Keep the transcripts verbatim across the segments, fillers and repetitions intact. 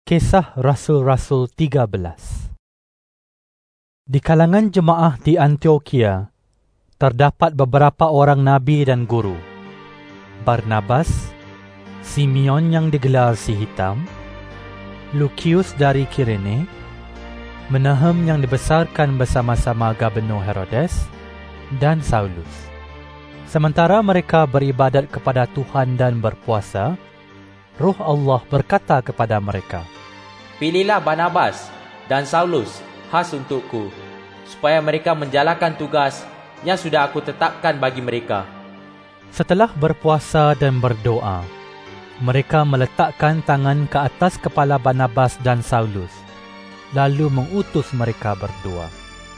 Kisah Rasul-Rasul tiga belas. Di kalangan jemaah di Antioquia, terdapat beberapa orang nabi dan guru. Barnabas, Simeon yang digelar si hitam, Lukius dari Kirene, Menahem yang dibesarkan bersama-sama Gubernur Herodes, dan Saulus. Sementara mereka beribadat kepada Tuhan dan berpuasa, Roh Allah berkata kepada mereka, "Pilihlah Barnabas dan Saulus khas untukku, supaya mereka menjalankan tugas yang sudah aku tetapkan bagi mereka." Setelah berpuasa dan berdoa, mereka meletakkan tangan ke atas kepala Barnabas dan Saulus, lalu mengutus mereka berdua.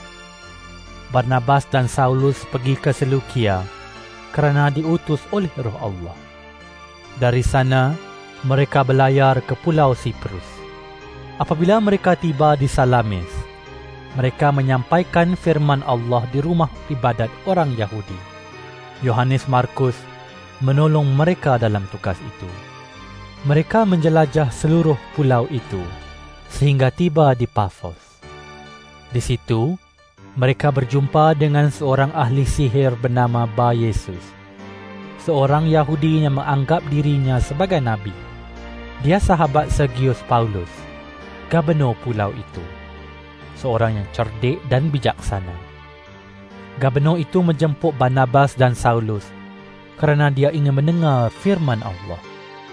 Barnabas dan Saulus pergi ke Selukia kerana diutus oleh Roh Allah. Dari sana, mereka berlayar ke Pulau Siprus. Apabila mereka tiba di Salamis, mereka menyampaikan firman Allah di rumah ibadat orang Yahudi. Yohanes Markus menolong mereka dalam tugas itu. Mereka menjelajah seluruh pulau itu sehingga tiba di Pafos. Di situ, mereka berjumpa dengan seorang ahli sihir bernama Bar Yesus, seorang Yahudi yang menganggap dirinya sebagai nabi. Dia sahabat Sergius Paulus, gubernur pulau itu, seorang yang cerdik dan bijaksana. Gubernur itu menjemput Barnabas dan Saulus kerana dia ingin mendengar firman Allah.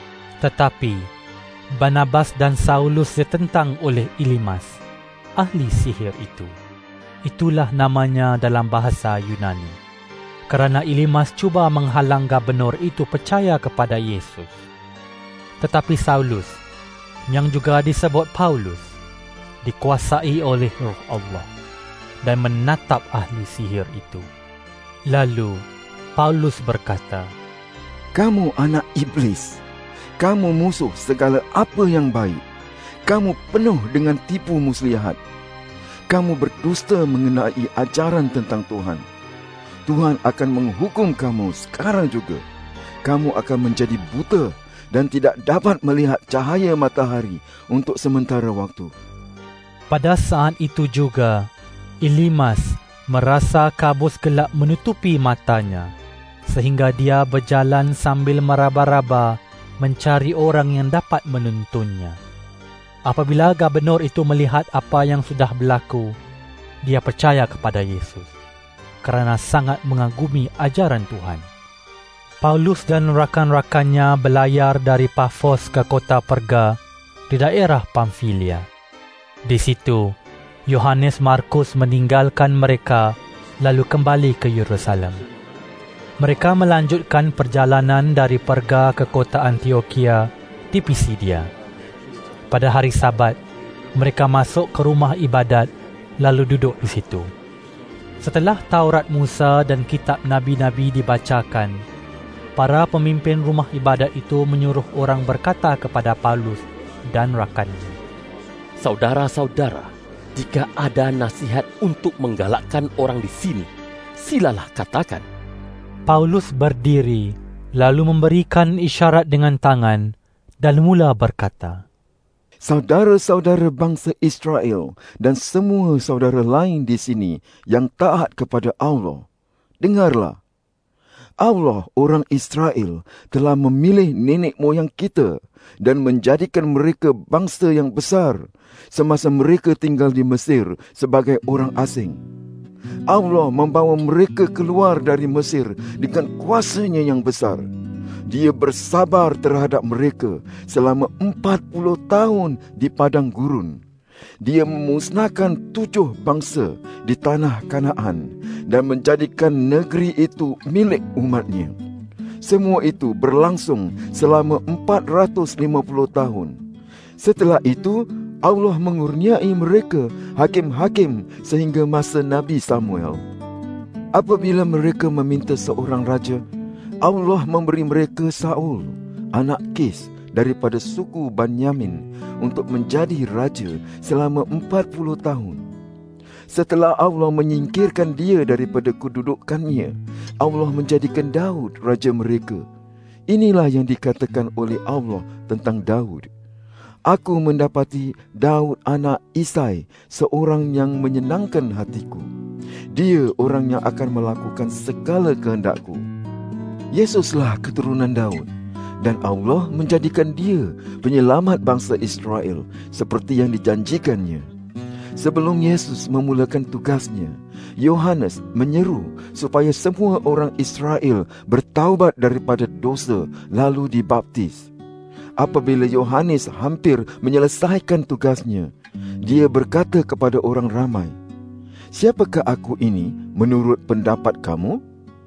Tetapi Barnabas dan Saulus ditentang oleh Elimas, ahli sihir itu. Itulah namanya dalam bahasa Yunani. Kerana Elimas cuba menghalang gubernur itu percaya kepada Yesus. Tetapi Saulus, yang juga disebut Paulus, dikuasai oleh Roh Allah dan menatap ahli sihir itu. Lalu Paulus berkata, "Kamu anak iblis. Kamu musuh segala apa yang baik. Kamu penuh dengan tipu muslihat. Kamu berdusta mengenai ajaran tentang Tuhan. Tuhan akan menghukum kamu sekarang juga. Kamu akan menjadi buta dan tidak dapat melihat cahaya matahari untuk sementara waktu." Pada saat itu juga, Elimas merasa kabus gelap menutupi matanya, sehingga dia berjalan sambil meraba-raba mencari orang yang dapat menuntunnya. Apabila gubernur itu melihat apa yang sudah berlaku, dia percaya kepada Yesus kerana sangat mengagumi ajaran Tuhan. Paulus dan rakan-rakannya berlayar dari Pafos ke kota Perga di daerah Pamfilia. Di situ, Yohanes Markus meninggalkan mereka lalu kembali ke Yerusalem. Mereka melanjutkan perjalanan dari Perga ke kota Antioquia di Pisidia. Pada hari Sabat, mereka masuk ke rumah ibadat lalu duduk di situ. Setelah Taurat Musa dan kitab Nabi-Nabi dibacakan, para pemimpin rumah ibadat itu menyuruh orang berkata kepada Paulus dan rakannya, "Saudara-saudara, jika ada nasihat untuk menggalakkan orang di sini, silalah katakan." Paulus berdiri, lalu memberikan isyarat dengan tangan dan mula berkata, "Saudara-saudara bangsa Israel dan semua saudara lain di sini yang taat kepada Allah, dengarlah. Allah orang Israel telah memilih nenek moyang kita dan menjadikan mereka bangsa yang besar semasa mereka tinggal di Mesir sebagai orang asing. Allah membawa mereka keluar dari Mesir dengan kuasanya yang besar. Dia bersabar terhadap mereka selama empat puluh tahun di padang gurun. Dia memusnahkan tujuh bangsa di tanah Kanaan dan menjadikan negeri itu milik umatnya. Semua itu berlangsung selama empat ratus lima puluh tahun. Setelah itu, Allah mengurniai mereka hakim-hakim sehingga masa Nabi Samuel. Apabila mereka meminta seorang raja, Allah memberi mereka Saul, anak Kis daripada suku Benyamin, untuk menjadi raja selama empat puluh tahun. Setelah Allah menyingkirkan dia daripada kedudukannya, Allah menjadikan Daud raja mereka. Inilah yang dikatakan oleh Allah tentang Daud. Aku mendapati Daud anak Isai, seorang yang menyenangkan hatiku. Dia orang yang akan melakukan segala kehendakku. Yesuslah keturunan Daud, dan Allah menjadikan dia penyelamat bangsa Israel seperti yang dijanjikannya. Sebelum Yesus memulakan tugasnya, Yohanes menyeru supaya semua orang Israel bertaubat daripada dosa lalu dibaptis. Apabila Yohanes hampir menyelesaikan tugasnya, dia berkata kepada orang ramai, "Siapakah aku ini menurut pendapat kamu?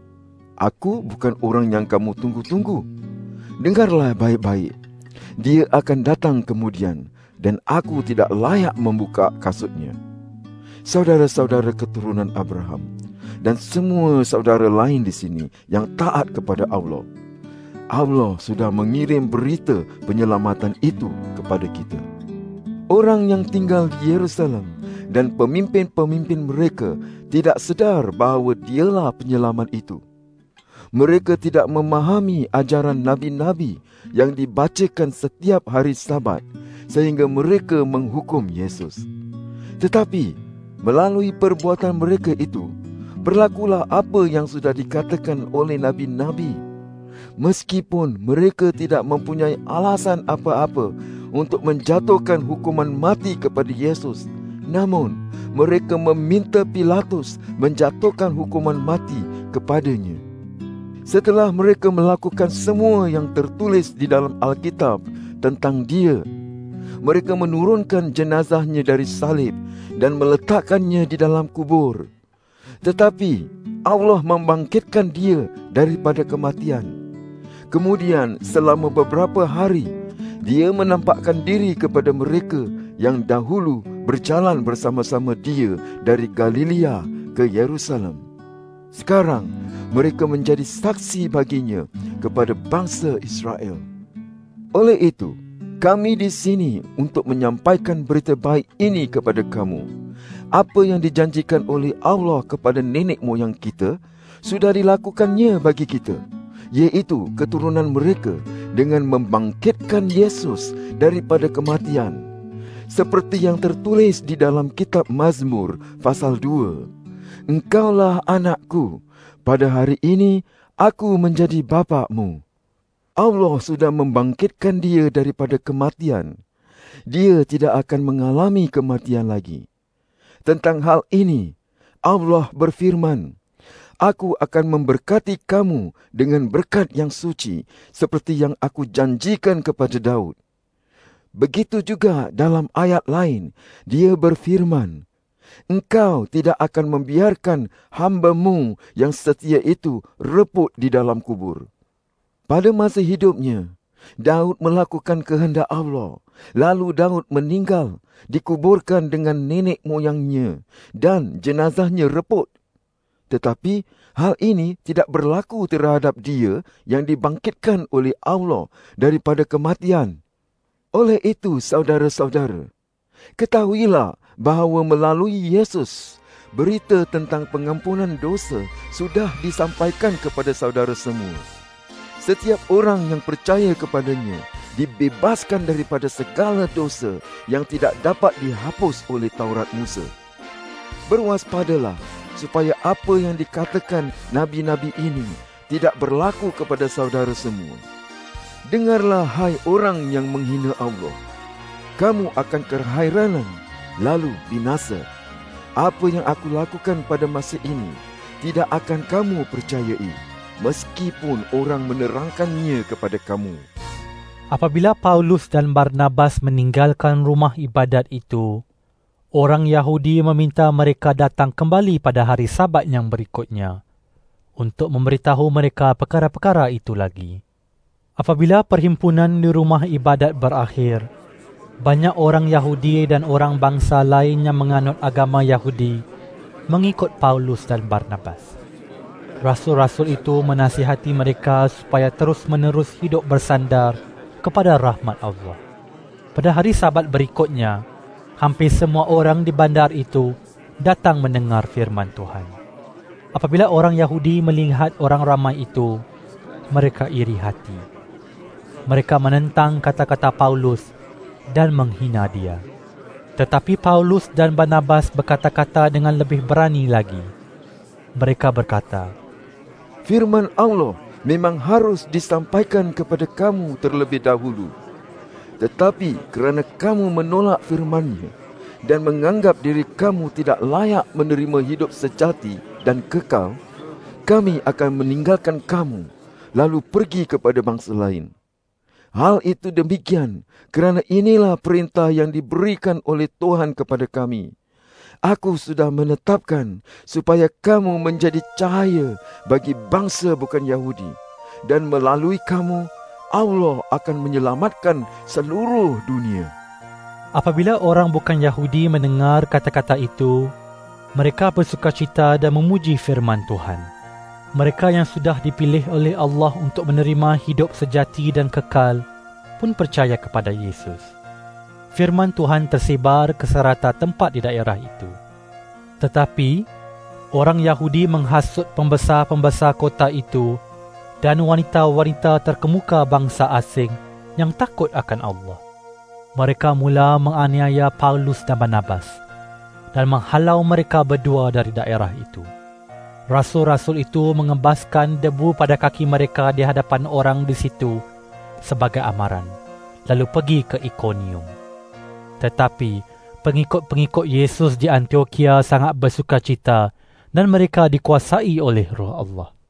Aku bukan orang yang kamu tunggu-tunggu. Dengarlah baik-baik. Dia akan datang kemudian, dan aku tidak layak membuka kasutnya." Saudara-saudara keturunan Abraham dan semua saudara lain di sini yang taat kepada Allah, Allah sudah mengirim berita penyelamatan itu kepada kita. Orang yang tinggal di Yerusalem dan pemimpin-pemimpin mereka tidak sedar bahawa dialah penyelamat itu. Mereka tidak memahami ajaran nabi-nabi yang dibacakan setiap hari Sabat sehingga mereka menghukum Yesus. Tetapi melalui perbuatan mereka itu, berlakulah apa yang sudah dikatakan oleh nabi-nabi. Meskipun mereka tidak mempunyai alasan apa-apa untuk menjatuhkan hukuman mati kepada Yesus, namun mereka meminta Pilatus menjatuhkan hukuman mati kepadanya. Setelah mereka melakukan semua yang tertulis di dalam Alkitab tentang dia, mereka menurunkan jenazahnya dari salib dan meletakkannya di dalam kubur. Tetapi Allah membangkitkan dia daripada kematian. Kemudian selama beberapa hari, dia menampakkan diri kepada mereka yang dahulu berjalan bersama-sama dia dari Galilea ke Yerusalem. Sekarang mereka menjadi saksi baginya kepada bangsa Israel. Oleh itu, kami di sini untuk menyampaikan berita baik ini kepada kamu. Apa yang dijanjikan oleh Allah kepada nenek moyang kita sudah dilakukannya bagi kita, yaitu keturunan mereka dengan membangkitkan Yesus daripada kematian. Seperti yang tertulis di dalam kitab Mazmur pasal dua. Engkaulah anakku, pada hari ini aku menjadi bapakmu. Allah sudah membangkitkan dia daripada kematian. Dia tidak akan mengalami kematian lagi. Tentang hal ini, Allah berfirman, "Aku akan memberkati kamu dengan berkat yang suci, seperti yang aku janjikan kepada Daud." Begitu juga dalam ayat lain, dia berfirman, "Engkau tidak akan membiarkan hamba-Mu yang setia itu reput di dalam kubur." Pada masa hidupnya, Daud melakukan kehendak Allah. Lalu Daud meninggal, dikuburkan dengan nenek moyangnya, dan jenazahnya reput. Tetapi hal ini tidak berlaku terhadap dia yang dibangkitkan oleh Allah daripada kematian. Oleh itu, saudara-saudara, ketahuilah bahawa melalui Yesus, berita tentang pengampunan dosa sudah disampaikan kepada saudara semua. Setiap orang yang percaya kepadanya dibebaskan daripada segala dosa yang tidak dapat dihapus oleh Taurat Musa. Berwaspadalah supaya apa yang dikatakan nabi-nabi ini tidak berlaku kepada saudara semua. Dengarlah, hai orang yang menghina Allah. Kamu akan kehairanan, lalu binasa. Apa yang aku lakukan pada masa ini tidak akan kamu percayai, meskipun orang menerangkannya kepada kamu. Apabila Paulus dan Barnabas meninggalkan rumah ibadat itu, orang Yahudi meminta mereka datang kembali pada hari Sabat yang berikutnya untuk memberitahu mereka perkara-perkara itu lagi. Apabila perhimpunan di rumah ibadat berakhir, banyak orang Yahudi dan orang bangsa lain yang menganut agama Yahudi mengikut Paulus dan Barnabas. Rasul-rasul itu menasihati mereka supaya terus-menerus hidup bersandar kepada rahmat Allah. Pada hari Sabat berikutnya, hampir semua orang di bandar itu datang mendengar firman Tuhan. Apabila orang Yahudi melihat orang ramai itu, mereka iri hati. Mereka menentang kata-kata Paulus dan menghina dia. Tetapi Paulus dan Barnabas berkata-kata dengan lebih berani lagi. Mereka berkata, Firman Allah memang harus disampaikan kepada kamu terlebih dahulu. Tetapi kerana kamu menolak firman-Nya dan menganggap diri kamu tidak layak menerima hidup sejati dan kekal, kami akan meninggalkan kamu lalu pergi kepada bangsa lain. Hal itu demikian kerana inilah perintah yang diberikan oleh Tuhan kepada kami. Aku sudah menetapkan supaya kamu menjadi cahaya bagi bangsa bukan Yahudi, dan melalui kamu Allah akan menyelamatkan seluruh dunia. Apabila orang bukan Yahudi mendengar kata-kata itu, mereka bersukacita dan memuji firman Tuhan. Mereka yang sudah dipilih oleh Allah untuk menerima hidup sejati dan kekal pun percaya kepada Yesus. Firman Tuhan tersebar ke serata tempat di daerah itu. Tetapi, orang Yahudi menghasut pembesar-pembesar kota itu dan wanita-wanita terkemuka bangsa asing yang takut akan Allah. Mereka mula menganiaya Paulus dan Barnabas dan menghalau mereka berdua dari daerah itu. Rasul-rasul itu mengembaskan debu pada kaki mereka di hadapan orang di situ sebagai amaran, lalu pergi ke Ikonium. Tetapi pengikut-pengikut Yesus di Antioquia sangat bersukacita dan mereka dikuasai oleh Roh Allah.